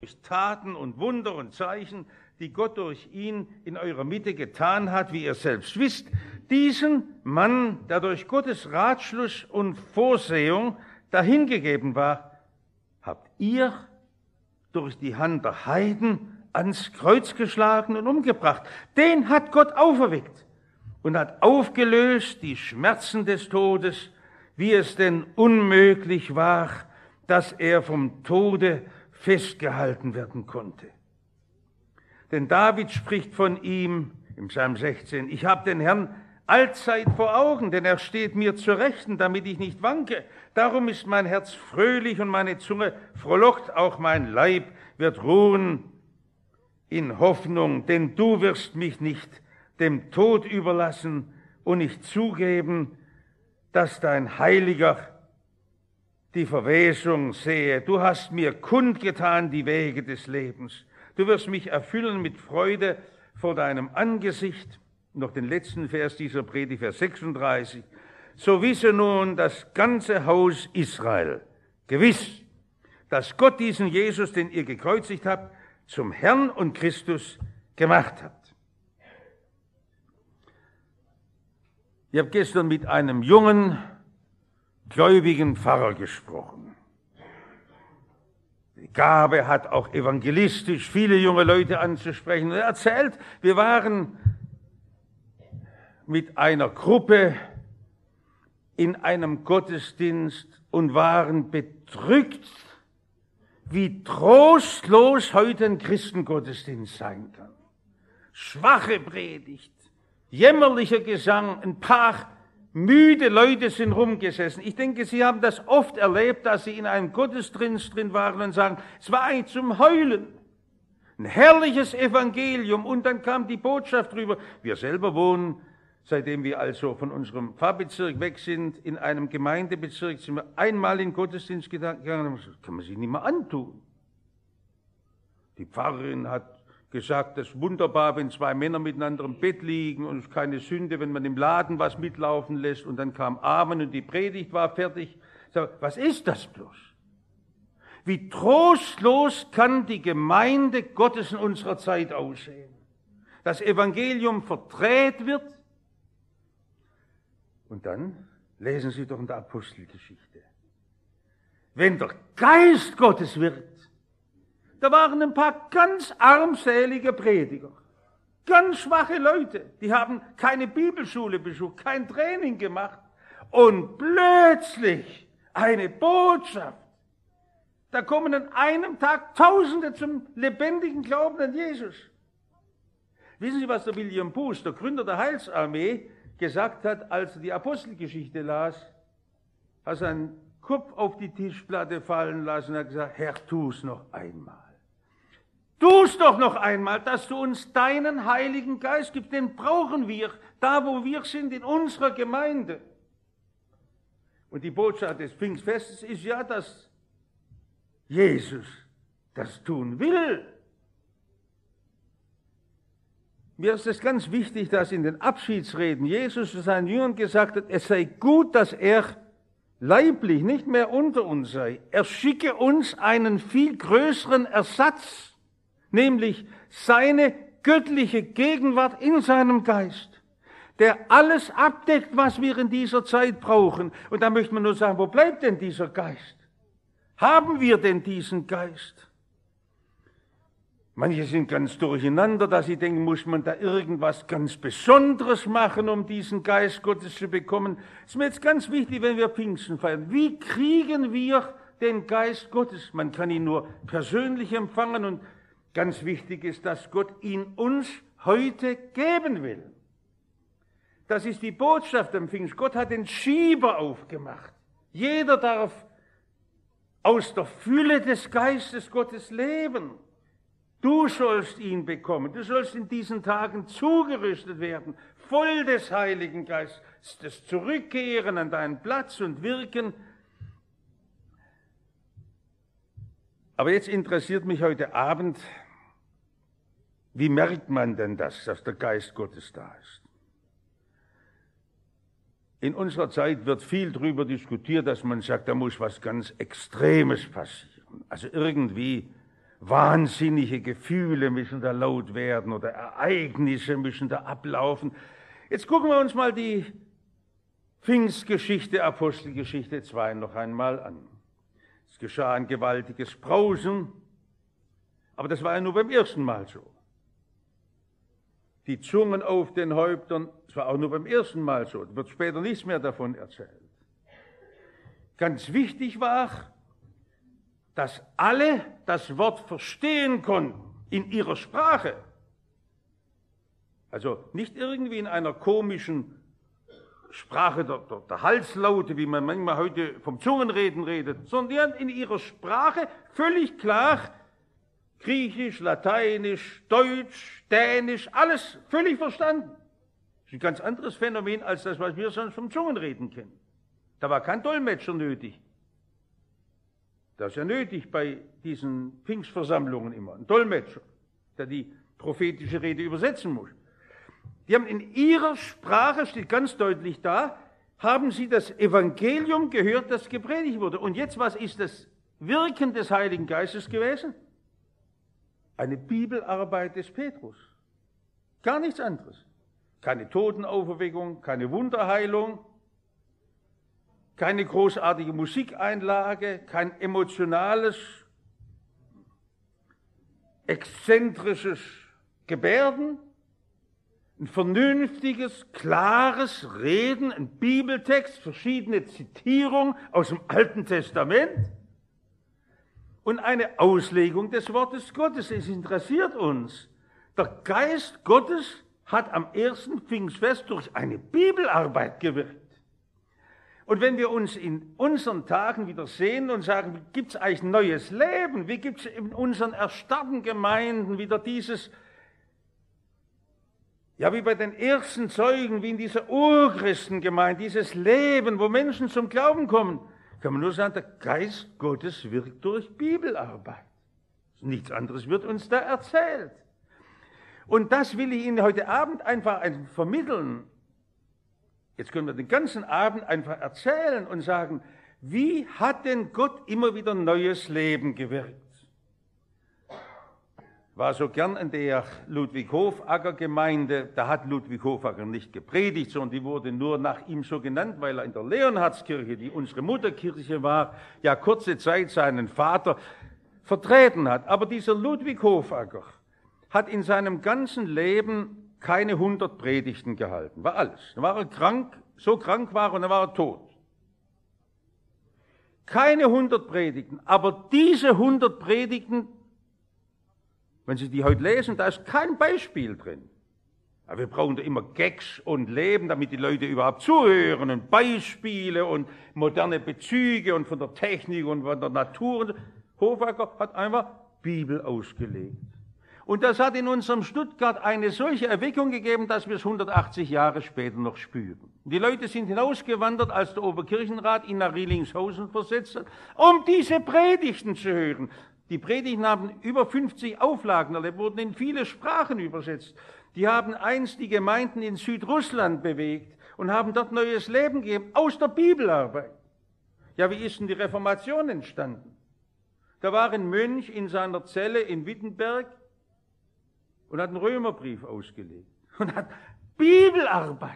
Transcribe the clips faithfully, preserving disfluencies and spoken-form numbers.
durch Taten und Wunder und Zeichen, die Gott durch ihn in eurer Mitte getan hat, wie ihr selbst wisst, diesen Mann, der durch Gottes Ratschluss und Vorsehung dahingegeben war, habt ihr durch die Hand der Heiden ans Kreuz geschlagen und umgebracht. Den hat Gott auferweckt und hat aufgelöst die Schmerzen des Todes, wie es denn unmöglich war, dass er vom Tode festgehalten werden konnte. Denn David spricht von ihm im Psalm sechzehn, ich habe den Herrn allzeit vor Augen, denn er steht mir zur Rechten, damit ich nicht wanke. Darum ist mein Herz fröhlich und meine Zunge frohlockt, auch mein Leib wird ruhen in Hoffnung, denn du wirst mich nicht dem Tod überlassen und nicht zugeben, dass dein Heiliger die Verwesung sehe. Du hast mir kundgetan die Wege des Lebens. Du wirst mich erfüllen mit Freude vor deinem Angesicht. Noch den letzten Vers dieser Predigt, Vers sechsunddreißig. So wisse nun das ganze Haus Israel gewiss, dass Gott diesen Jesus, den ihr gekreuzigt habt, zum Herrn und Christus gemacht hat. Ich habe gestern mit einem jungen, gläubigen Pfarrer gesprochen. Die Gabe hat auch evangelistisch viele junge Leute anzusprechen. Er erzählt, wir waren mit einer Gruppe in einem Gottesdienst und waren bedrückt, wie trostlos heute ein Christengottesdienst sein kann. Schwache Predigt, jämmerlicher Gesang, ein paar müde Leute sind rumgesessen. Ich denke, Sie haben das oft erlebt, dass Sie in einem Gottesdienst drin waren und sagen, es war eigentlich zum Heulen. Ein herrliches Evangelium und dann kam die Botschaft drüber. Wir selber wohnen, seitdem wir also von unserem Pfarrbezirk weg sind, in einem Gemeindebezirk, sind wir einmal in den Gottesdienst gegangen, das kann man sich nicht mehr antun. Die Pfarrerin hat gesagt, das ist wunderbar, wenn zwei Männer miteinander im Bett liegen und es ist keine Sünde, wenn man im Laden was mitlaufen lässt. Und dann kam Amen und die Predigt war fertig. So, was ist das bloß? Wie trostlos kann die Gemeinde Gottes in unserer Zeit aussehen? Das Evangelium verdreht wird. Und dann lesen Sie doch in der Apostelgeschichte. Wenn der Geist Gottes wird, da waren ein paar ganz armselige Prediger, ganz schwache Leute, die haben keine Bibelschule besucht, kein Training gemacht und plötzlich eine Botschaft. Da kommen an einem Tag Tausende zum lebendigen Glauben an Jesus. Wissen Sie, was der William Booth, der Gründer der Heilsarmee, gesagt hat, als er die Apostelgeschichte las? Hat seinen Kopf auf die Tischplatte fallen lassen und hat gesagt, Herr, tu's noch einmal. Tu's doch noch einmal, dass du uns deinen Heiligen Geist gibst, den brauchen wir, da wo wir sind, in unserer Gemeinde. Und die Botschaft des Pfingstfestes ist ja, dass Jesus das tun will. Mir ist es ganz wichtig, dass in den Abschiedsreden Jesus zu seinen Jüngern gesagt hat, es sei gut, dass er leiblich nicht mehr unter uns sei. Er schicke uns einen viel größeren Ersatz, nämlich seine göttliche Gegenwart in seinem Geist, der alles abdeckt, was wir in dieser Zeit brauchen. Und da möchte man nur sagen, wo bleibt denn dieser Geist? Haben wir denn diesen Geist? Manche sind ganz durcheinander, dass sie denken, muss man da irgendwas ganz Besonderes machen, um diesen Geist Gottes zu bekommen. Es ist mir jetzt ganz wichtig, wenn wir Pfingsten feiern. Wie kriegen wir den Geist Gottes? Man kann ihn nur persönlich empfangen und ganz wichtig ist, dass Gott ihn uns heute geben will. Das ist die Botschaft am Pfingst. Gott hat den Schieber aufgemacht. Jeder darf aus der Fülle des Geistes Gottes leben. Du sollst ihn bekommen. Du sollst in diesen Tagen zugerüstet werden, voll des Heiligen Geistes, das Zurückkehren an deinen Platz und Wirken. Aber jetzt interessiert mich heute Abend, wie merkt man denn das, dass der Geist Gottes da ist? In unserer Zeit wird viel darüber diskutiert, dass man sagt, da muss was ganz Extremes passieren. Also irgendwie wahnsinnige Gefühle müssen da laut werden oder Ereignisse müssen da ablaufen. Jetzt gucken wir uns mal die Pfingstgeschichte, Apostelgeschichte zwei noch einmal an. Es geschah ein gewaltiges Brausen, aber das war ja nur beim ersten Mal so. Die Zungen auf den Häuptern, das war auch nur beim ersten Mal so. Es wird später nichts mehr davon erzählt. Ganz wichtig war, dass alle das Wort verstehen konnten in ihrer Sprache. Also nicht irgendwie in einer komischen Sprache der, der, der Halslaute, wie man manchmal heute vom Zungenreden redet, sondern in ihrer Sprache völlig klar Griechisch, Lateinisch, Deutsch, Dänisch, alles völlig verstanden. Das ist ein ganz anderes Phänomen als das, was wir sonst vom Zungenreden kennen. Da war kein Dolmetscher nötig. Das ist ja nötig bei diesen Pfingstversammlungen immer, ein Dolmetscher, der die prophetische Rede übersetzen muss. Die haben in ihrer Sprache, steht ganz deutlich da, haben sie das Evangelium gehört, das gepredigt wurde. Und jetzt, was ist das Wirken des Heiligen Geistes gewesen? Eine Bibelarbeit des Petrus. Gar nichts anderes. Keine Totenauferweckung, keine Wunderheilung, keine großartige Musikeinlage, kein emotionales, exzentrisches Gebärden, ein vernünftiges, klares Reden, ein Bibeltext, verschiedene Zitierungen aus dem Alten Testament und eine Auslegung des Wortes Gottes. Es interessiert uns. Der Geist Gottes hat am ersten Pfingstfest durch eine Bibelarbeit gewirkt. Und wenn wir uns in unseren Tagen wieder sehen und sagen, wie gibt es eigentlich ein neues Leben? Wie gibt es in unseren erstarrten Gemeinden wieder dieses, ja wie bei den ersten Zeugen, wie in dieser Urchristengemeinde, dieses Leben, wo Menschen zum Glauben kommen, kann man nur sagen, der Geist Gottes wirkt durch Bibelarbeit. Nichts anderes wird uns da erzählt. Und das will ich Ihnen heute Abend einfach vermitteln. Jetzt können wir den ganzen Abend einfach erzählen und sagen, wie hat denn Gott immer wieder neues Leben gewirkt? War so gern in der Ludwig-Hofacker-Gemeinde, da hat Ludwig Hofacker nicht gepredigt, sondern die wurde nur nach ihm so genannt, weil er in der Leonhardskirche, die unsere Mutterkirche war, ja kurze Zeit seinen Vater vertreten hat. Aber dieser Ludwig Hofacker hat in seinem ganzen Leben keine hundert Predigten gehalten, war alles. Dann war er krank, so krank war er und dann war er tot. Keine hundert Predigten, aber diese hundert Predigten, wenn Sie die heute lesen, da ist kein Beispiel drin. Aber wir brauchen da immer Gags und Leben, damit die Leute überhaupt zuhören und Beispiele und moderne Bezüge und von der Technik und von der Natur. Hofacker hat einfach Bibel ausgelegt. Und das hat in unserem Stuttgart eine solche Erweckung gegeben, dass wir es hundertachtzig Jahre später noch spüren. Die Leute sind hinausgewandert, als der Oberkirchenrat ihn nach Rielinghausen versetzt hat, um diese Predigten zu hören. Die Predigten haben über fünfzig Auflagen erlebt, wurden in viele Sprachen übersetzt. Die haben einst die Gemeinden in Südrussland bewegt und haben dort neues Leben gegeben, aus der Bibelarbeit. Ja, wie ist denn die Reformation entstanden? Da war ein Mönch in seiner Zelle in Wittenberg und hat einen Römerbrief ausgelegt und hat Bibelarbeit.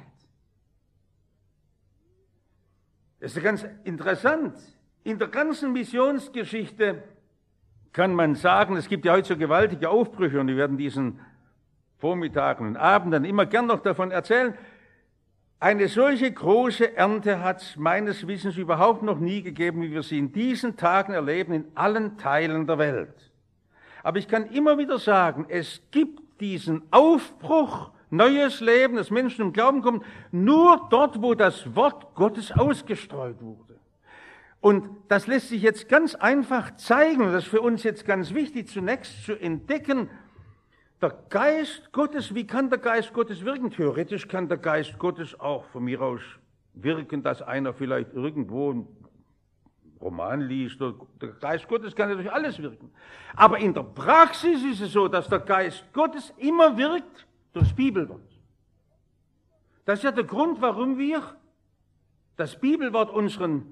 Das ist ganz interessant. In der ganzen Missionsgeschichte kann man sagen, es gibt ja heute so gewaltige Aufbrüche und wir werden diesen Vormittagen und Abenden immer gern noch davon erzählen. Eine solche große Ernte hat es meines Wissens überhaupt noch nie gegeben, wie wir sie in diesen Tagen erleben, in allen Teilen der Welt. Aber ich kann immer wieder sagen, es gibt diesen Aufbruch, neues Leben, dass Menschen zum Glauben kommen, nur dort, wo das Wort Gottes ausgestreut wurde. Und das lässt sich jetzt ganz einfach zeigen, und das ist für uns jetzt ganz wichtig, zunächst zu entdecken, der Geist Gottes, wie kann der Geist Gottes wirken? Theoretisch kann der Geist Gottes auch von mir aus wirken, dass einer vielleicht irgendwo einen Roman liest. Der Geist Gottes kann natürlich alles wirken. Aber in der Praxis ist es so, dass der Geist Gottes immer wirkt durchs Bibelwort. Das ist ja der Grund, warum wir das Bibelwort unseren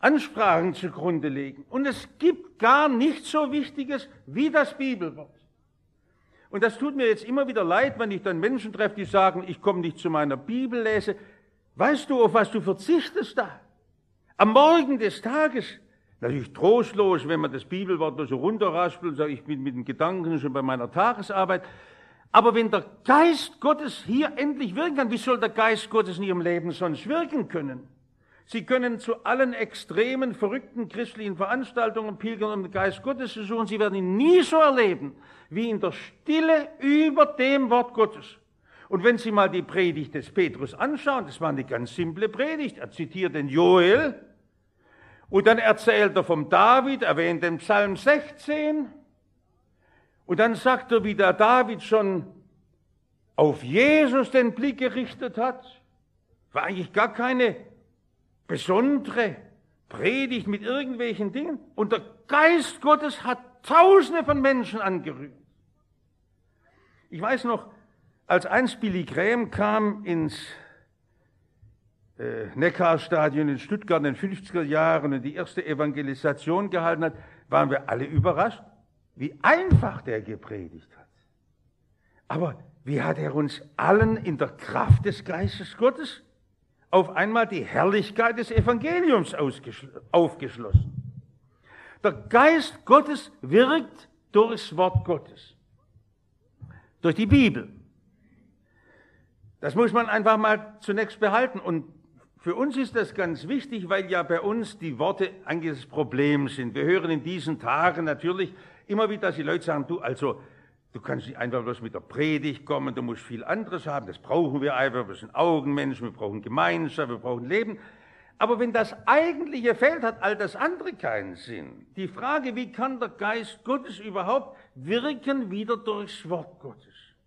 Ansprachen zugrunde legen. Und es gibt gar nichts so Wichtiges wie das Bibelwort. Und das tut mir jetzt immer wieder leid, wenn ich dann Menschen treffe, die sagen, ich komme nicht zu meiner Bibellese. Weißt du, auf was du verzichtest da? Am Morgen des Tages, natürlich trostlos, wenn man das Bibelwort nur so runterraspelt und sagt, ich bin mit den Gedanken schon bei meiner Tagesarbeit. Aber wenn der Geist Gottes hier endlich wirken kann, wie soll der Geist Gottes in ihrem Leben sonst wirken können? Sie können zu allen extremen, verrückten christlichen Veranstaltungen pilgern, um den Geist Gottes zu suchen. Sie werden ihn nie so erleben, wie in der Stille über dem Wort Gottes. Und wenn Sie mal die Predigt des Petrus anschauen, das war eine ganz simple Predigt. Er zitiert den Joel und dann erzählt er vom David, erwähnt den Psalm sechzehn und dann sagt er, wie der David schon auf Jesus den Blick gerichtet hat. War eigentlich gar keine besondere Predigt mit irgendwelchen Dingen. Und der Geist Gottes hat Tausende von Menschen angerührt. Ich weiß noch, als einst Billy Graham kam ins äh, Neckarstadion in Stuttgart in den fünfziger Jahren und die erste Evangelisation gehalten hat, waren wir alle überrascht, wie einfach der gepredigt hat. Aber wie hat er uns allen in der Kraft des Geistes Gottes auf einmal die Herrlichkeit des Evangeliums aufgeschlossen. Der Geist Gottes wirkt durchs Wort Gottes, durch die Bibel. Das muss man einfach mal zunächst behalten. Und für uns ist das ganz wichtig, weil ja bei uns die Worte eigentlich das Problem sind. Wir hören in diesen Tagen natürlich immer wieder, dass die Leute sagen, du, also, du kannst nicht einfach bloß mit der Predigt kommen, du musst viel anderes haben, das brauchen wir einfach, wir sind Augenmenschen, wir brauchen Gemeinschaft, wir brauchen Leben. Aber wenn das Eigentliche fehlt, hat all das andere keinen Sinn. Die Frage, wie kann der Geist Gottes überhaupt wirken, wieder durchs Wort Gottes?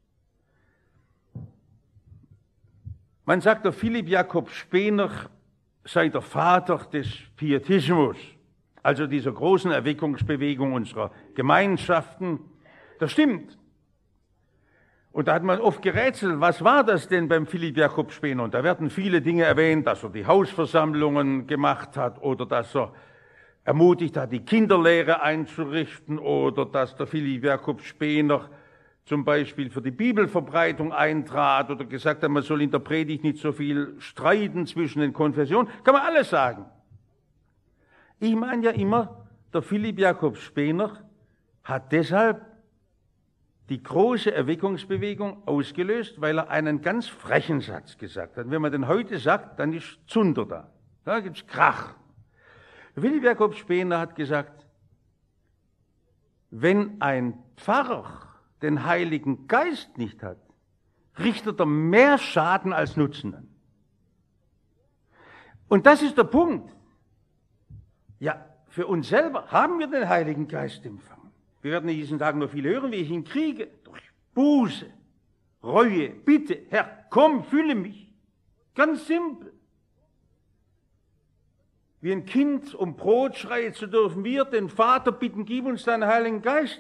Man sagt, der Philipp Jakob Spener sei der Vater des Pietismus, also dieser großen Erweckungsbewegung unserer Gemeinschaften. Das stimmt. Und da hat man oft gerätselt, was war das denn beim Philipp Jakob Spener? Und da werden viele Dinge erwähnt, dass er die Hausversammlungen gemacht hat oder dass er ermutigt hat, die Kinderlehre einzurichten oder dass der Philipp Jakob Spener zum Beispiel für die Bibelverbreitung eintrat oder gesagt hat, man soll in der Predigt nicht so viel streiten zwischen den Konfessionen. Kann man alles sagen. Ich meine ja immer, der Philipp Jakob Spener hat deshalb die große Erweckungsbewegung ausgelöst, weil er einen ganz frechen Satz gesagt hat. Und wenn man den heute sagt, dann ist Zunder da. Da gibt's Krach. Philipp Jakob Spener hat gesagt, wenn ein Pfarrer den Heiligen Geist nicht hat, richtet er mehr Schaden als Nutzen an. Und das ist der Punkt. Ja, für uns selber haben wir den Heiligen Geist empfangen. Wir werden in diesen Tagen noch viel hören, wie ich ihn kriege. Durch Buße, Reue, Bitte, Herr, komm, fülle mich. Ganz simpel. Wie ein Kind um Brot schreit, so dürfen wir den Vater bitten, gib uns deinen Heiligen Geist.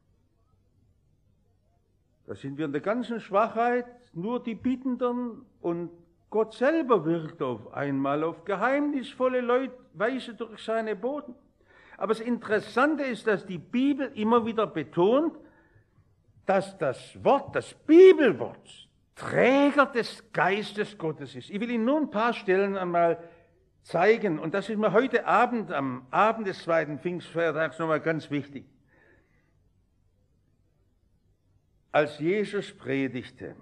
Da sind wir in der ganzen Schwachheit nur die Bittenden und Gott selber wirkt auf einmal auf geheimnisvolle Leute, Weise durch seine Boten. Aber das Interessante ist, dass die Bibel immer wieder betont, dass das Wort, das Bibelwort, Träger des Geistes Gottes ist. Ich will Ihnen nur ein paar Stellen einmal zeigen, und das ist mir heute Abend, am Abend des zweiten Pfingstfeiertags nochmal ganz wichtig. Als Jesus predigte,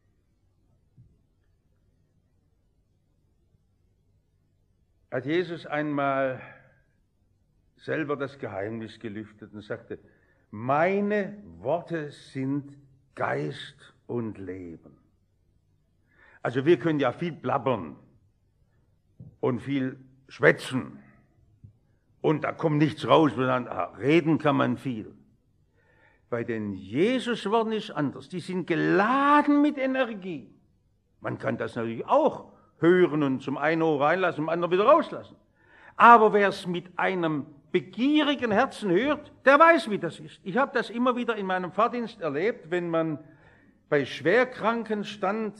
hat Jesus einmal selber das Geheimnis gelüftet und sagte, meine Worte sind Geist und Leben. Also wir können ja viel plappern und viel schwätzen und da kommt nichts raus, sondern reden kann man viel. Bei den Jesus-Worten ist anders. Die sind geladen mit Energie. Man kann das natürlich auch hören und zum einen Ohr reinlassen, zum anderen wieder rauslassen. Aber wer es mit einem begierigen Herzen hört, der weiß, wie das ist. Ich habe das immer wieder in meinem Fahrdienst erlebt, wenn man bei Schwerkranken stand.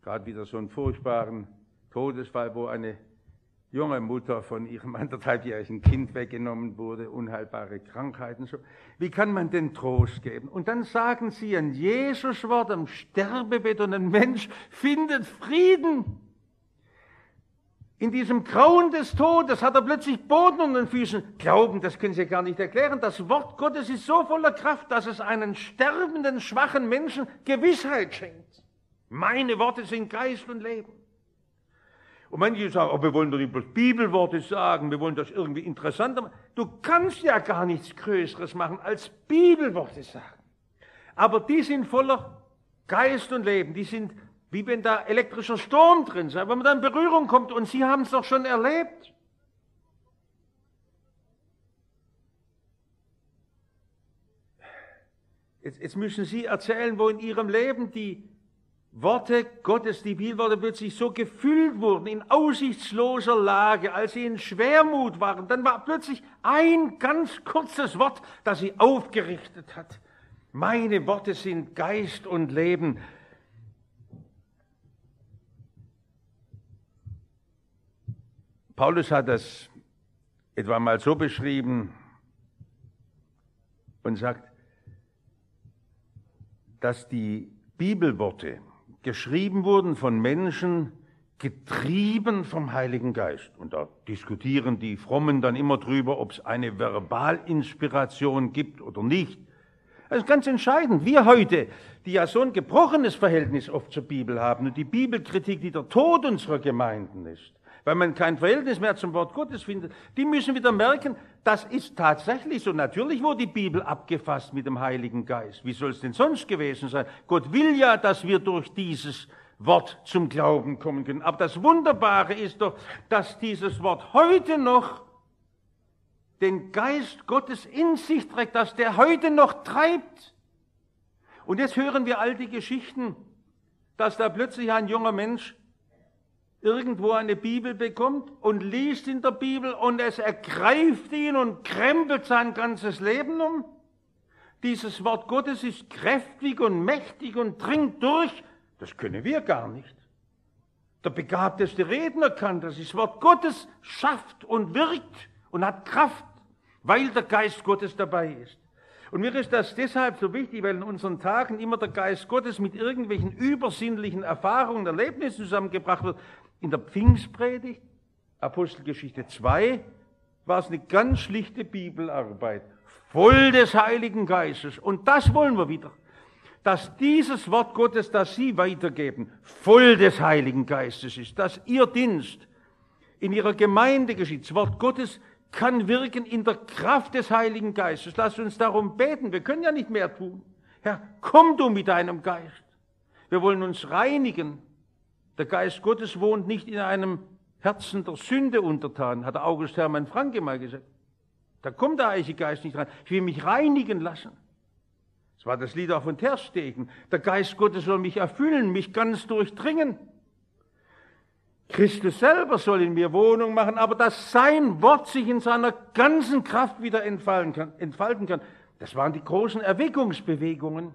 gerade wieder so einen furchtbaren Todesfall, wo eine junge Mutter von ihrem anderthalbjährigen Kind weggenommen wurde, unheilbare Krankheiten. So. Wie kann man denn Trost geben? Und dann sagen sie ein Jesuswort am Sterbebett und ein Mensch findet Frieden. In diesem Grauen des Todes hat er plötzlich Boden unter den Füßen. Glauben, das können Sie gar nicht erklären. Das Wort Gottes ist so voller Kraft, dass es einen sterbenden, schwachen Menschen Gewissheit schenkt. Meine Worte sind Geist und Leben. Und manche sagen, oh, wir wollen doch nicht bloß Bibelworte sagen, wir wollen das irgendwie interessanter machen. Du kannst ja gar nichts Größeres machen, als Bibelworte sagen. Aber die sind voller Geist und Leben, die sind wie wenn da elektrischer Sturm drin ist, wenn man da in Berührung kommt, und Sie haben es doch schon erlebt. Jetzt, jetzt müssen Sie erzählen, wo in Ihrem Leben die Worte Gottes, die Bibelworte plötzlich so gefüllt wurden, in aussichtsloser Lage, als sie in Schwermut waren. Dann war plötzlich ein ganz kurzes Wort, das sie aufgerichtet hat. Meine Worte sind Geist und Leben. Paulus hat das etwa mal so beschrieben und sagt, dass die Bibelworte geschrieben wurden von Menschen, getrieben vom Heiligen Geist. Und da diskutieren die Frommen dann immer drüber, ob es eine Verbalinspiration gibt oder nicht. Das ist ganz entscheidend. Wir heute, die ja so ein gebrochenes Verhältnis oft zur Bibel haben und die Bibelkritik, die der Tod unserer Gemeinden ist, weil man kein Verhältnis mehr zum Wort Gottes findet, die müssen wieder merken, das ist tatsächlich so. Natürlich wurde die Bibel abgefasst mit dem Heiligen Geist. Wie soll es denn sonst gewesen sein? Gott will ja, dass wir durch dieses Wort zum Glauben kommen können. Aber das Wunderbare ist doch, dass dieses Wort heute noch den Geist Gottes in sich trägt, dass der heute noch treibt. Und jetzt hören wir all die Geschichten, dass da plötzlich ein junger Mensch irgendwo eine Bibel bekommt und liest in der Bibel und es ergreift ihn und krempelt sein ganzes Leben um. Dieses Wort Gottes ist kräftig und mächtig und dringt durch. Das können wir gar nicht. Der begabteste Redner kann das. Das Wort Gottes schafft und wirkt und hat Kraft, weil der Geist Gottes dabei ist. Und mir ist das deshalb so wichtig, weil in unseren Tagen immer der Geist Gottes mit irgendwelchen übersinnlichen Erfahrungen, Erlebnissen zusammengebracht wird. In der Pfingstpredigt, Apostelgeschichte zwei, war es eine ganz schlichte Bibelarbeit, voll des Heiligen Geistes. Und das wollen wir wieder, dass dieses Wort Gottes, das Sie weitergeben, voll des Heiligen Geistes ist, dass Ihr Dienst in Ihrer Gemeinde geschieht. Das Wort Gottes kann wirken in der Kraft des Heiligen Geistes. Lasst uns darum beten, wir können ja nicht mehr tun. Herr, komm du mit deinem Geist. Wir wollen uns reinigen. Der Geist Gottes wohnt nicht in einem Herzen der Sünde untertan, hat August Hermann Franke mal gesagt. Da kommt der Heilige Geist nicht rein. Ich will mich reinigen lassen. Das war das Lied auch von Terstegen. Der Geist Gottes soll mich erfüllen, mich ganz durchdringen. Christus selber soll in mir Wohnung machen, aber dass sein Wort sich in seiner ganzen Kraft wieder entfalten kann, entfalten kann. Das waren die großen Erweckungsbewegungen.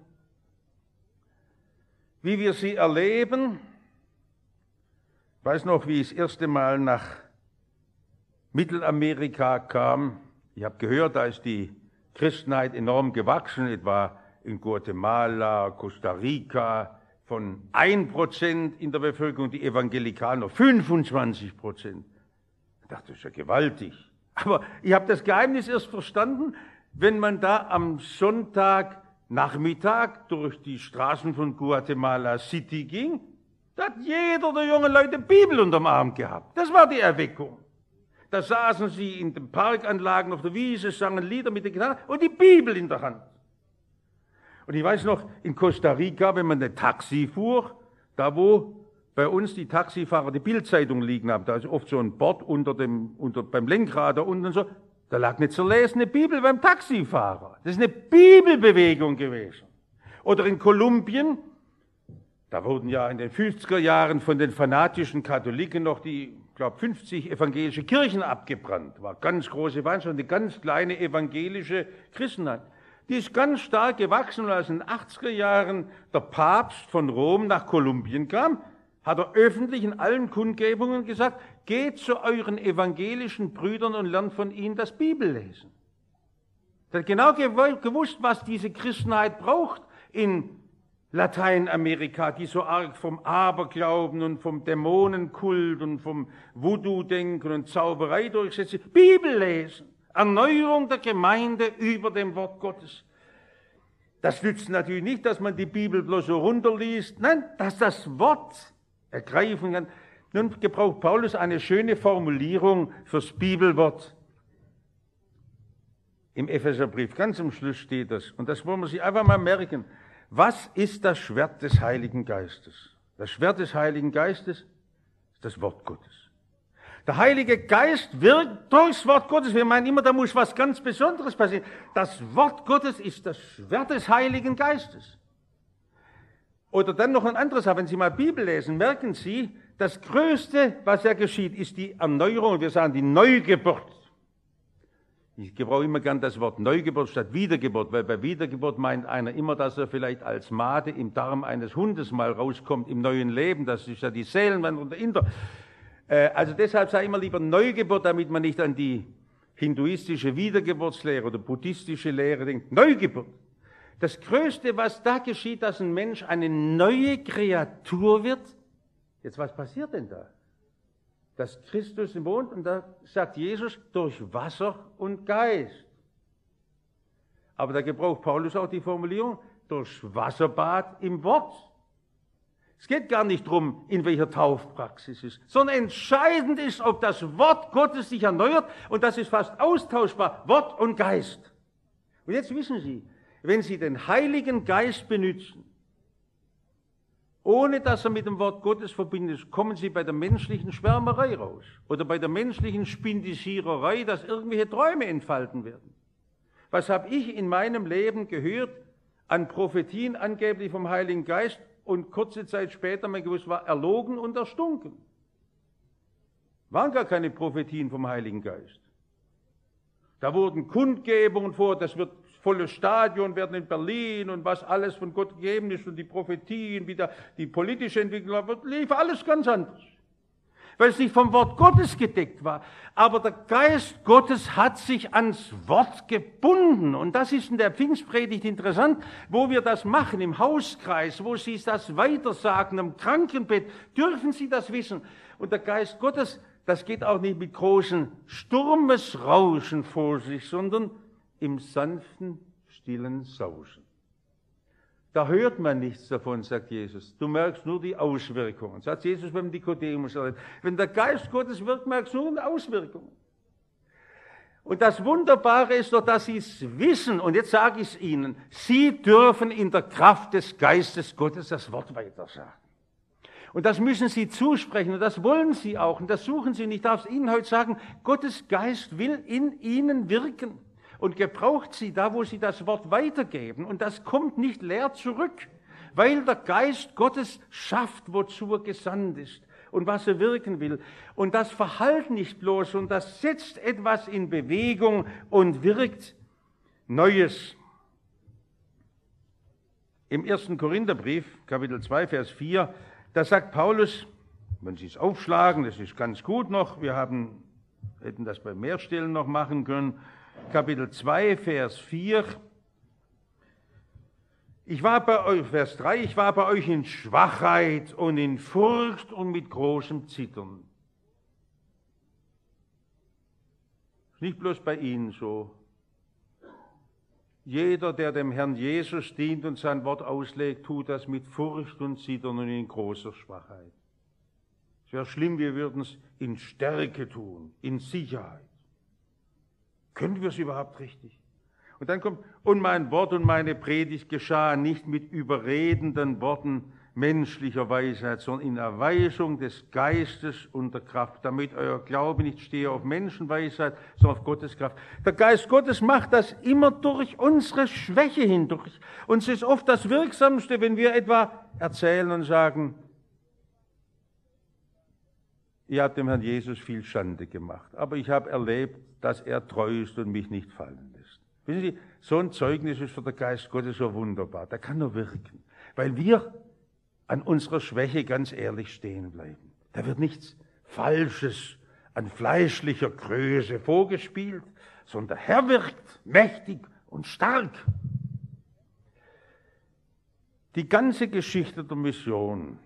Wie wir sie erleben, ich weiß noch, wie ich das erste Mal nach Mittelamerika kam. Ich habe gehört, da ist die Christenheit enorm gewachsen, etwa in Guatemala, Costa Rica, von ein Prozent in der Bevölkerung, die Evangelikalen noch fünfundzwanzig Prozent. Ich dachte, das ist ja gewaltig. Aber ich habe das Geheimnis erst verstanden, wenn man da am Sonntagnachmittag durch die Straßen von Guatemala City ging. Da hat jeder der jungen Leute Bibel unterm Arm gehabt. Das war die Erweckung. Da saßen sie in den Parkanlagen auf der Wiese, sangen Lieder mit der Gitarre und die Bibel in der Hand. Und ich weiß noch, in Costa Rica, wenn man ein Taxi fuhr, da wo bei uns die Taxifahrer die Bildzeitung liegen haben, da ist oft so ein Bord unter dem, unter, beim Lenkrad da unten und so, da lag eine zerlesene Bibel beim Taxifahrer. Das ist eine Bibelbewegung gewesen. Oder in Kolumbien, da wurden ja in den fünfziger Jahren von den fanatischen Katholiken noch die, ich glaube, fünfzig evangelische Kirchen abgebrannt. War ganz große Wahnsinn, eine ganz kleine evangelische Christenheit. Die ist ganz stark gewachsen und als in den achtziger Jahren der Papst von Rom nach Kolumbien kam, hat er öffentlich in allen Kundgebungen gesagt, geht zu euren evangelischen Brüdern und lernt von ihnen das Bibellesen. Er hat genau gewusst, was diese Christenheit braucht in Lateinamerika, die so arg vom Aberglauben und vom Dämonenkult und vom Voodoo-Denken und Zauberei durchsetzen. Bibellesen, Erneuerung der Gemeinde über dem Wort Gottes. Das nützt natürlich nicht, dass man die Bibel bloß so runterliest, nein, dass das Wort ergreifen kann. Nun gebraucht Paulus eine schöne Formulierung fürs Bibelwort. Im Epheserbrief, ganz am Schluss steht das, und das wollen wir sich einfach mal merken. Was ist das Schwert des Heiligen Geistes? Das Schwert des Heiligen Geistes ist das Wort Gottes. Der Heilige Geist wirkt durchs Wort Gottes. Wir meinen immer, da muss was ganz Besonderes passieren. Das Wort Gottes ist das Schwert des Heiligen Geistes. Oder dann noch ein anderes, wenn Sie mal Bibel lesen, merken Sie, das Größte, was ja geschieht, ist die Erneuerung, wir sagen die Neugeburt. Ich gebrauche immer gern das Wort Neugeburt statt Wiedergeburt, weil bei Wiedergeburt meint einer immer, dass er vielleicht als Made im Darm eines Hundes mal rauskommt im neuen Leben. Das ist ja die Seelenwanderung der Inder. Äh, also deshalb sei immer lieber Neugeburt, damit man nicht an die hinduistische Wiedergeburtslehre oder buddhistische Lehre denkt. Neugeburt. Das Größte, was da geschieht, dass ein Mensch eine neue Kreatur wird. Jetzt, was passiert denn da? Dass Christus wohnt, und da sagt Jesus, durch Wasser und Geist. Aber da gebraucht Paulus auch die Formulierung, durch Wasserbad im Wort. Es geht gar nicht darum, in welcher Taufpraxis es ist, sondern entscheidend ist, ob das Wort Gottes sich erneuert, und das ist fast austauschbar, Wort und Geist. Und jetzt wissen Sie, wenn Sie den Heiligen Geist benutzen, ohne dass er mit dem Wort Gottes verbindet ist, kommen Sie bei der menschlichen Schwärmerei raus oder bei der menschlichen Spindisiererei, dass irgendwelche Träume entfalten werden. Was habe ich in meinem Leben gehört an Prophetien angeblich vom Heiligen Geist und kurze Zeit später mein gewusst war erlogen und erstunken. Waren gar keine Prophetien vom Heiligen Geist. Da wurden Kundgebungen vor, das wird volles Stadion werden in Berlin und was alles von Gott gegeben ist und die Prophetien, wie da die politische Entwicklung wird, lief alles ganz anders. Weil es nicht vom Wort Gottes gedeckt war. Aber der Geist Gottes hat sich ans Wort gebunden. Und das ist in der Pfingstpredigt interessant, wo wir das machen, im Hauskreis, wo Sie das weitersagen, am Krankenbett, dürfen Sie das wissen. Und der Geist Gottes, das geht auch nicht mit großen Sturmesrauschen vor sich, sondern im sanften, stillen Sausen. Da hört man nichts davon, sagt Jesus. Du merkst nur die Auswirkungen. Sagt Jesus beim Nikodemus. Wenn der Geist Gottes wirkt, merkst du nur die Auswirkungen. Und das Wunderbare ist doch, dass Sie es wissen. Und jetzt sage ich es Ihnen. Sie dürfen in der Kraft des Geistes Gottes das Wort weitersagen. Und das müssen Sie zusprechen. Und das wollen Sie auch. Und das suchen Sie nicht. Ich darf es Ihnen heute sagen. Gottes Geist will in Ihnen wirken. Und gebraucht Sie da, wo Sie das Wort weitergeben. Und das kommt nicht leer zurück, weil der Geist Gottes schafft, wozu er gesandt ist und was er wirken will. Und das verhallt nicht bloß, und das setzt etwas in Bewegung und wirkt Neues. Im ersten Korintherbrief, Kapitel zwei, Vers vier, da sagt Paulus, wenn Sie es aufschlagen, das ist ganz gut noch, wir haben, hätten das bei mehr Stellen noch machen können, Kapitel zwei, Vers vier. Ich war bei euch, Vers drei, ich war bei euch in Schwachheit und in Furcht und mit großem Zittern. Nicht bloß bei Ihnen so. Jeder, der dem Herrn Jesus dient und sein Wort auslegt, tut das mit Furcht und Zittern und in großer Schwachheit. Es wäre schlimm, wir würden es in Stärke tun, in Sicherheit. Können wir es überhaupt richtig? Und dann kommt, und mein Wort und meine Predigt geschah nicht mit überredenden Worten menschlicher Weisheit, sondern in Erweisung des Geistes und der Kraft, damit euer Glaube nicht stehe auf Menschenweisheit, sondern auf Gottes Kraft. Der Geist Gottes macht das immer durch unsere Schwäche hindurch. Und es ist oft das Wirksamste, wenn wir etwa erzählen und sagen, ihr habt dem Herrn Jesus viel Schande gemacht, aber ich habe erlebt, dass er treu ist und mich nicht fallen lässt. Wissen Sie, so ein Zeugnis ist für den Geist Gottes so wunderbar. Der kann nur wirken, weil wir an unserer Schwäche ganz ehrlich stehen bleiben. Da wird nichts Falsches an fleischlicher Größe vorgespielt, sondern der Herr wirkt mächtig und stark. Die ganze Geschichte der Mission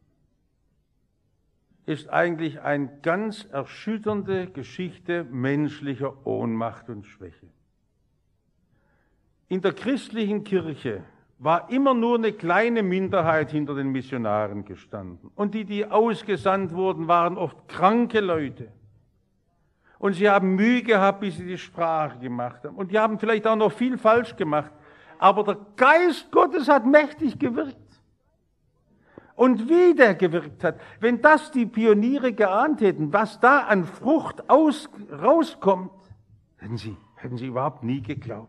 ist eigentlich eine ganz erschütternde Geschichte menschlicher Ohnmacht und Schwäche. In der christlichen Kirche war immer nur eine kleine Minderheit hinter den Missionaren gestanden. Und die, die ausgesandt wurden, waren oft kranke Leute. Und sie haben Mühe gehabt, bis sie die Sprache gemacht haben. Und die haben vielleicht auch noch viel falsch gemacht. Aber der Geist Gottes hat mächtig gewirkt. Und wie der gewirkt hat, wenn das die Pioniere geahnt hätten, was da an Frucht aus, rauskommt, hätten sie, hätten sie überhaupt nie geglaubt.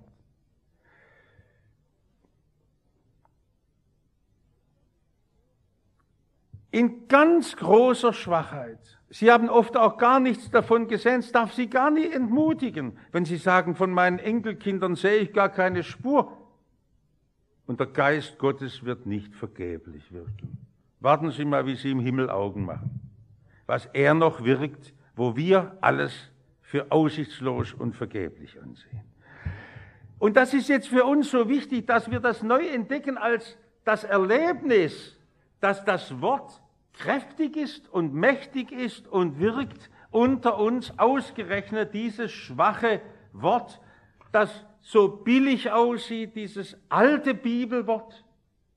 In ganz großer Schwachheit. Sie haben oft auch gar nichts davon gesehen, es darf Sie gar nicht entmutigen, wenn Sie sagen, von meinen Enkelkindern sehe ich gar keine Spur. Und der Geist Gottes wird nicht vergeblich wirken. Warten Sie mal, wie Sie im Himmel Augen machen. Was er noch wirkt, wo wir alles für aussichtslos und vergeblich ansehen. Und das ist jetzt für uns so wichtig, dass wir das neu entdecken als das Erlebnis, dass das Wort kräftig ist und mächtig ist und wirkt unter uns, ausgerechnet dieses schwache Wort, das so billig aussieht, dieses alte Bibelwort.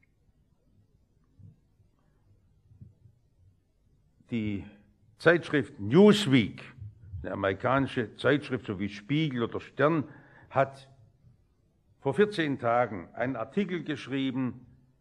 Die Zeitschrift Newsweek, eine amerikanische Zeitschrift, so wie Spiegel oder Stern, hat vor vierzehn Tagen einen Artikel geschrieben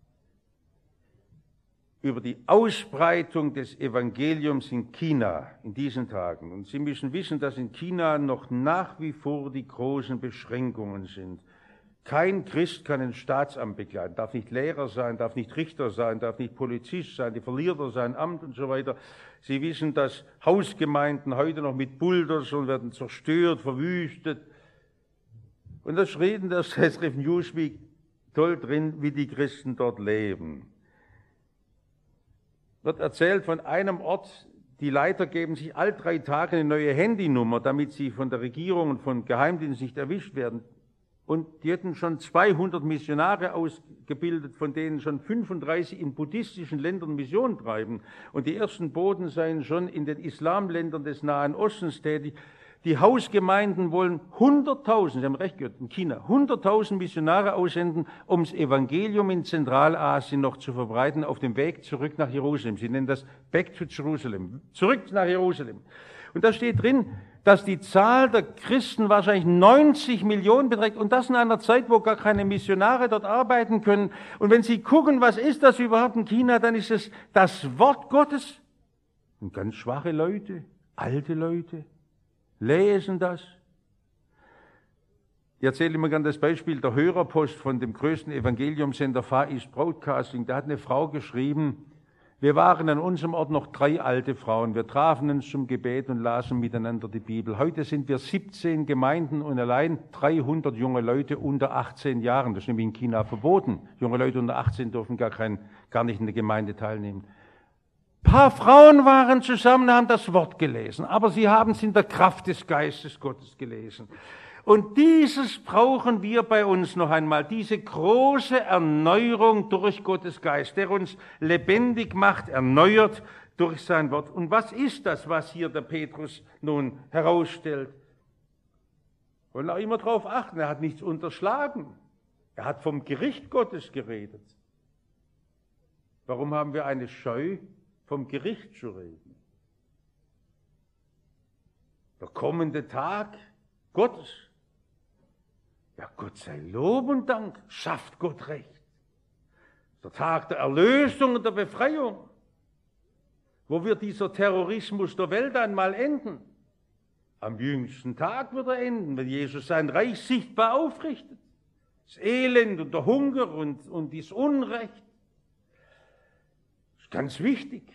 über die Ausbreitung des Evangeliums in China in diesen Tagen. Und Sie müssen wissen, dass in China noch nach wie vor die großen Beschränkungen sind. Kein Christ kann ein Staatsamt bekleiden, darf nicht Lehrer sein, darf nicht Richter sein, darf nicht Polizist sein, die verliert er sein Amt und so weiter. Sie wissen, dass Hausgemeinden heute noch mit Bulldozern werden zerstört, verwüstet. Und da steht in der Zeitschrift Newsweek toll drin, wie die Christen dort leben. Wird erzählt von einem Ort, die Leiter geben sich all drei Tage eine neue Handynummer, damit sie von der Regierung und von Geheimdiensten nicht erwischt werden. Und die hätten schon zweihundert Missionare ausgebildet, von denen schon fünfunddreißig in buddhistischen Ländern Mission treiben. Und die ersten Boten seien schon in den Islamländern des Nahen Ostens tätig. Die Hausgemeinden wollen hunderttausend, Sie haben recht gehört, in China, hunderttausend Missionare aussenden, um das Evangelium in Zentralasien noch zu verbreiten, auf dem Weg zurück nach Jerusalem. Sie nennen das Back to Jerusalem, zurück nach Jerusalem. Und da steht drin, dass die Zahl der Christen wahrscheinlich neunzig Millionen beträgt und das in einer Zeit, wo gar keine Missionare dort arbeiten können. Und wenn Sie gucken, was ist das überhaupt in China, dann ist es das Wort Gottes. Und ganz schwache Leute, alte Leute, lesen das. Ich erzähle immer gerne das Beispiel der Hörerpost von dem größten Evangeliumsender Far East Broadcasting. Da hat eine Frau geschrieben, wir waren an unserem Ort noch drei alte Frauen. Wir trafen uns zum Gebet und lasen miteinander die Bibel. Heute sind wir siebzehn Gemeinden und allein dreihundert junge Leute unter achtzehn Jahren. Das ist nämlich in China verboten. Junge Leute unter achtzehn dürfen gar, kein, gar nicht in der Gemeinde teilnehmen. Ein paar Frauen waren zusammen, haben das Wort gelesen, aber sie haben es in der Kraft des Geistes Gottes gelesen. Und dieses brauchen wir bei uns noch einmal, diese große Erneuerung durch Gottes Geist, der uns lebendig macht, erneuert durch sein Wort. Und was ist das, was hier der Petrus nun herausstellt? Wir wollen auch immer darauf achten, er hat nichts unterschlagen. Er hat vom Gericht Gottes geredet. Warum haben wir eine Scheu, vom Gericht zu reden? Der kommende Tag Gottes. Ja, Gott sei Lob und Dank, schafft Gott Recht. Der Tag der Erlösung und der Befreiung. Wo wird dieser Terrorismus der Welt einmal enden? Am jüngsten Tag wird er enden, wenn Jesus sein Reich sichtbar aufrichtet. Das Elend und der Hunger und, und das Unrecht. Das ist ganz wichtig.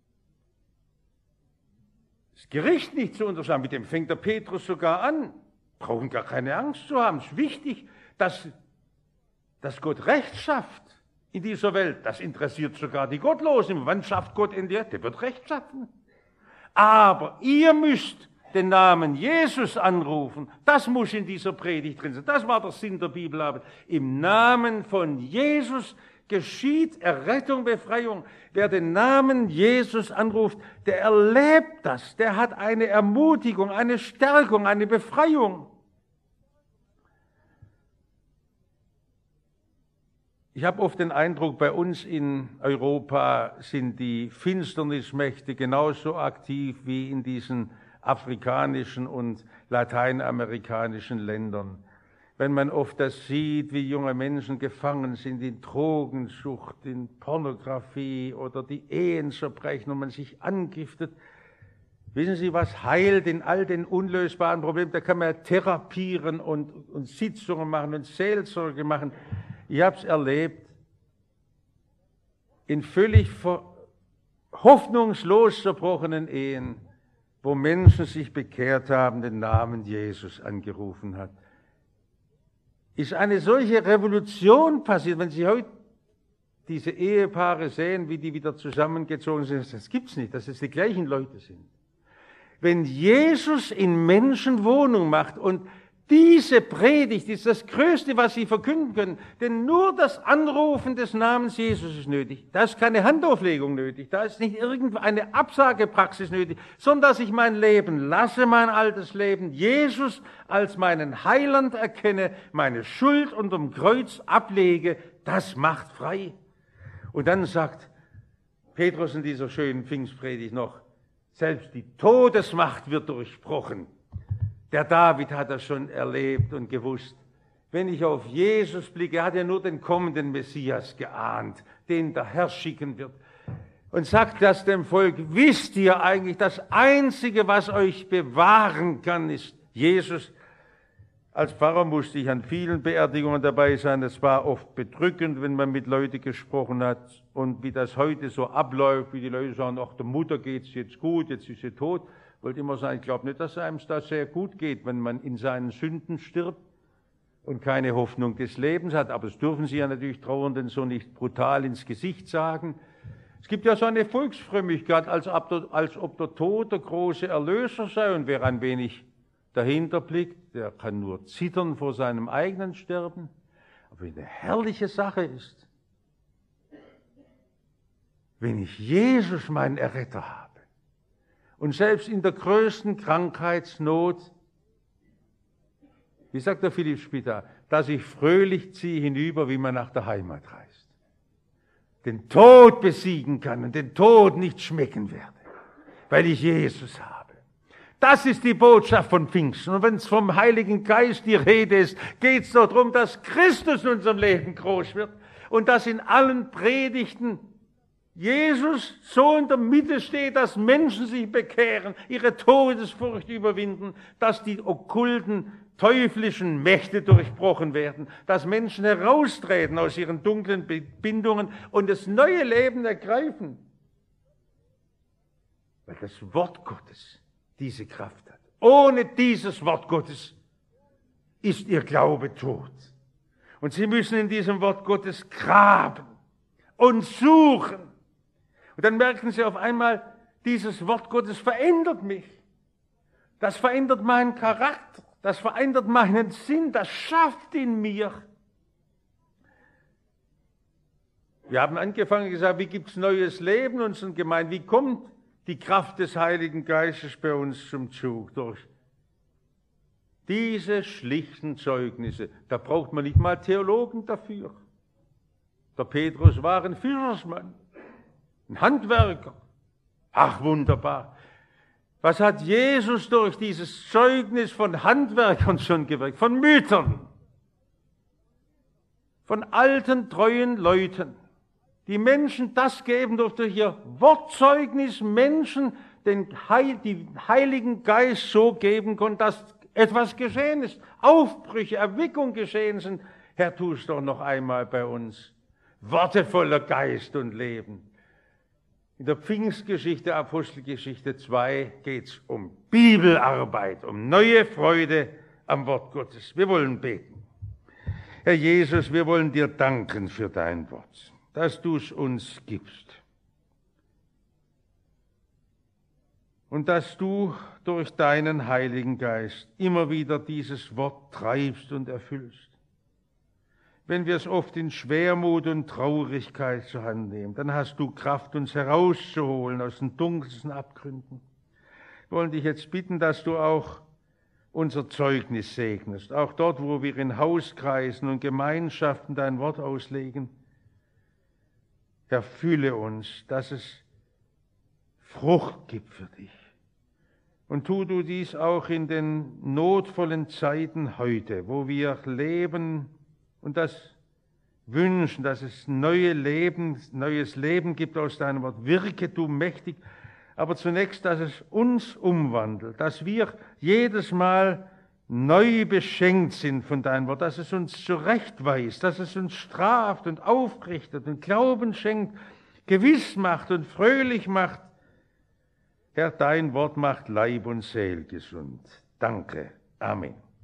Das Gericht nicht zu unterschlagen, mit dem fängt der Petrus sogar an. Brauchen gar keine Angst zu haben. Es ist wichtig, dass, dass Gott Recht schafft. in dieser Welt. Das interessiert sogar die Gottlosen. Wann schafft Gott in dir? Der wird Recht schaffen. Aber ihr müsst den Namen Jesus anrufen. Das muss in dieser Predigt drin sein. Das war der Sinn der Bibelarbeit. Im Namen von Jesus geschieht Errettung, Befreiung. Wer den Namen Jesus anruft, der erlebt das. Der hat eine Ermutigung, eine Stärkung, eine Befreiung. Ich habe oft den Eindruck, bei uns in Europa sind die Finsternismächte genauso aktiv wie in diesen afrikanischen und lateinamerikanischen Ländern. Wenn man oft das sieht, wie junge Menschen gefangen sind in Drogensucht, in Pornografie oder die Ehen zerbrechen und man sich angiftet. Wissen Sie, was heilt in all den unlösbaren Problemen? Da kann man ja therapieren und, und Sitzungen machen und Seelsorge machen. Ich habe es erlebt, in völlig hoffnungslos zerbrochenen Ehen, wo Menschen sich bekehrt haben, den Namen Jesus angerufen hat. Ist eine solche Revolution passiert, wenn Sie heute diese Ehepaare sehen, wie die wieder zusammengezogen sind, das gibt's nicht, dass es die gleichen Leute sind. Wenn Jesus in Menschen Wohnung macht und diese Predigt ist das Größte, was Sie verkünden können, denn nur das Anrufen des Namens Jesus ist nötig. Da ist keine Handauflegung nötig, da ist nicht irgendeine Absagepraxis nötig, sondern dass ich mein Leben lasse, mein altes Leben, Jesus als meinen Heiland erkenne, meine Schuld unterm Kreuz ablege, das macht frei. Und dann sagt Petrus in dieser schönen Pfingstpredigt noch, selbst die Todesmacht wird durchbrochen. Der David hat das schon erlebt und gewusst. Wenn ich auf Jesus blicke, er hat ja nur den kommenden Messias geahnt, den der Herr schicken wird. Und sagt das dem Volk, wisst ihr eigentlich, das Einzige, was euch bewahren kann, ist Jesus. Als Pfarrer musste ich an vielen Beerdigungen dabei sein. Es war oft bedrückend, wenn man mit Leuten gesprochen hat. Und wie das heute so abläuft, wie die Leute sagen, ach, der Mutter geht's jetzt gut, jetzt ist sie tot. Ich wollte immer sagen, ich glaube nicht, dass einem das sehr gut geht, wenn man in seinen Sünden stirbt und keine Hoffnung des Lebens hat. Aber das dürfen Sie ja natürlich Trauernden so nicht brutal ins Gesicht sagen. Es gibt ja so eine Volksfrömmigkeit, als ob der, als ob der Tod der große Erlöser sei. Und wer ein wenig dahinter blickt, der kann nur zittern vor seinem eigenen Sterben. Aber eine herrliche Sache ist, wenn ich Jesus meinen Erretter habe, und selbst in der größten Krankheitsnot, wie sagt der Philipp Spitta, dass ich fröhlich ziehe hinüber, wie man nach der Heimat reist. Den Tod besiegen kann und den Tod nicht schmecken werde, weil ich Jesus habe. Das ist die Botschaft von Pfingsten. Und wenn es vom Heiligen Geist die Rede ist, geht es doch darum, dass Christus in unserem Leben groß wird und dass in allen Predigten Jesus so in der Mitte steht, dass Menschen sich bekehren, ihre Todesfurcht überwinden, dass die okkulten, teuflischen Mächte durchbrochen werden, dass Menschen heraustreten aus ihren dunklen Bindungen und das neue Leben ergreifen. Weil das Wort Gottes diese Kraft hat. Ohne dieses Wort Gottes ist ihr Glaube tot. Und sie müssen in diesem Wort Gottes graben und suchen. Und dann merken sie auf einmal, dieses Wort Gottes verändert mich. Das verändert meinen Charakter, das verändert meinen Sinn, das schafft in mir. Wir haben angefangen und gesagt, wie gibt es neues Leben in unseren Gemeinden? Wie kommt die Kraft des Heiligen Geistes bei uns zum Zug? Durch diese schlichten Zeugnisse. Da braucht man nicht mal Theologen dafür. Der Petrus war ein Fischermann. Ein Handwerker. Ach, wunderbar. Was hat Jesus durch dieses Zeugnis von Handwerkern schon gewirkt? Von Müttern. Von alten, treuen Leuten. Die Menschen das geben durch ihr Wortzeugnis, Menschen den Heil, den Heiligen Geist so geben konnten, dass etwas geschehen ist. Aufbrüche, Erweckung geschehen sind. Herr, tu es doch noch einmal bei uns. Worte voller Geist und Leben. In der Pfingstgeschichte, Apostelgeschichte zwei, geht es um Bibelarbeit, um neue Freude am Wort Gottes. Wir wollen beten. Herr Jesus, wir wollen dir danken für dein Wort. dass du es uns gibst. Und dass du durch deinen Heiligen Geist immer wieder dieses Wort treibst und erfüllst. Wenn wir es oft in Schwermut und Traurigkeit zur Hand nehmen, dann hast du Kraft, uns herauszuholen aus den dunkelsten Abgründen. Wir wollen dich jetzt bitten, dass du auch unser Zeugnis segnest, auch dort, wo wir in Hauskreisen und Gemeinschaften dein Wort auslegen. Erfülle uns, dass es Frucht gibt für dich. Und tu du dies auch in den notvollen Zeiten heute, wo wir leben und das wünschen, dass es neue Leben, neues Leben gibt aus deinem Wort. Wirke du mächtig, aber zunächst, dass es uns umwandelt, dass wir jedes Mal neu beschenkt sind von deinem Wort, dass es uns zurechtweist, dass es uns straft und aufrichtet und Glauben schenkt, gewiss macht und fröhlich macht. Herr, dein Wort macht Leib und Seel gesund. Danke. Amen.